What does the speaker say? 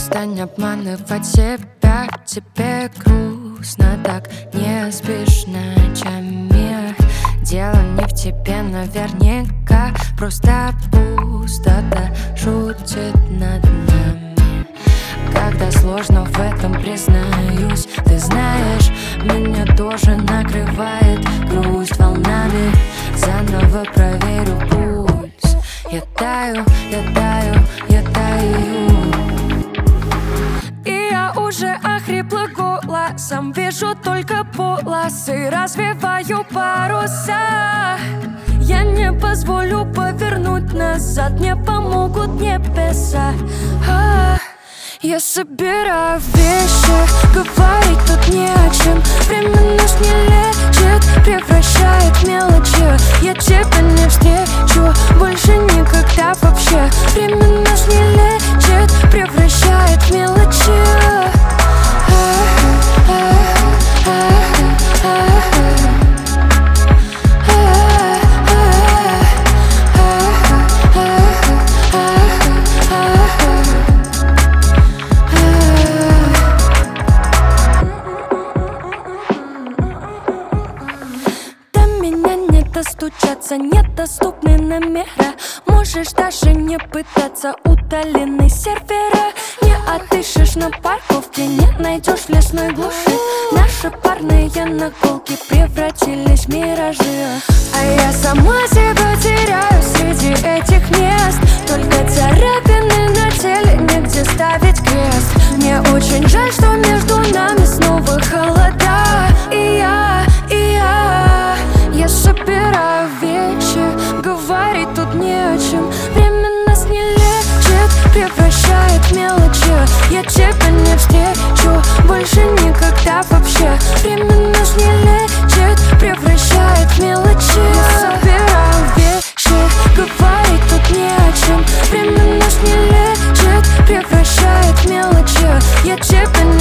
Перестань обманывать себя, тебе грустно так, не спишь ночами. Дело не в тебе наверняка, просто пустота шутит над нами. Когда сложно в этом признаюсь, ты знаешь, меня тоже накрывает грусть волнами. Заново проверю пульс. Я таю, я таю, я таю. И я уже охрипло голосом вижу только полосы, развиваю паруса. Я не позволю повернуть назад, мне помогут небеса. Я собираю вещи, говорить тут не о чем. Время нас не лечит, превращает в мелочи. Я тебя не встречу больше никогда вообще. Время нас не лечит, превращает в мелочи. Достучаться, недоступны номера. Можешь даже не пытаться, удалены сервера. Не отыщешь на парковке, не найдешь в лесной глуши. Наши парные наколки превратились в миражи. А я сама себя теряю среди этих мест. Только царапины на теле, негде ставить крест. Мне очень жаль, что между нами снова холода. И я собираю вещи, говорить тут не о чем. Время нас не лечит, превращает в мелочи. Я тебя не встречу больше никогда вообще. Время нас не лечит, превращает в мелочи. Я собираю вещи, говорить тут не о чем. Время нас не лечит, превращает в мелочи. Я тебя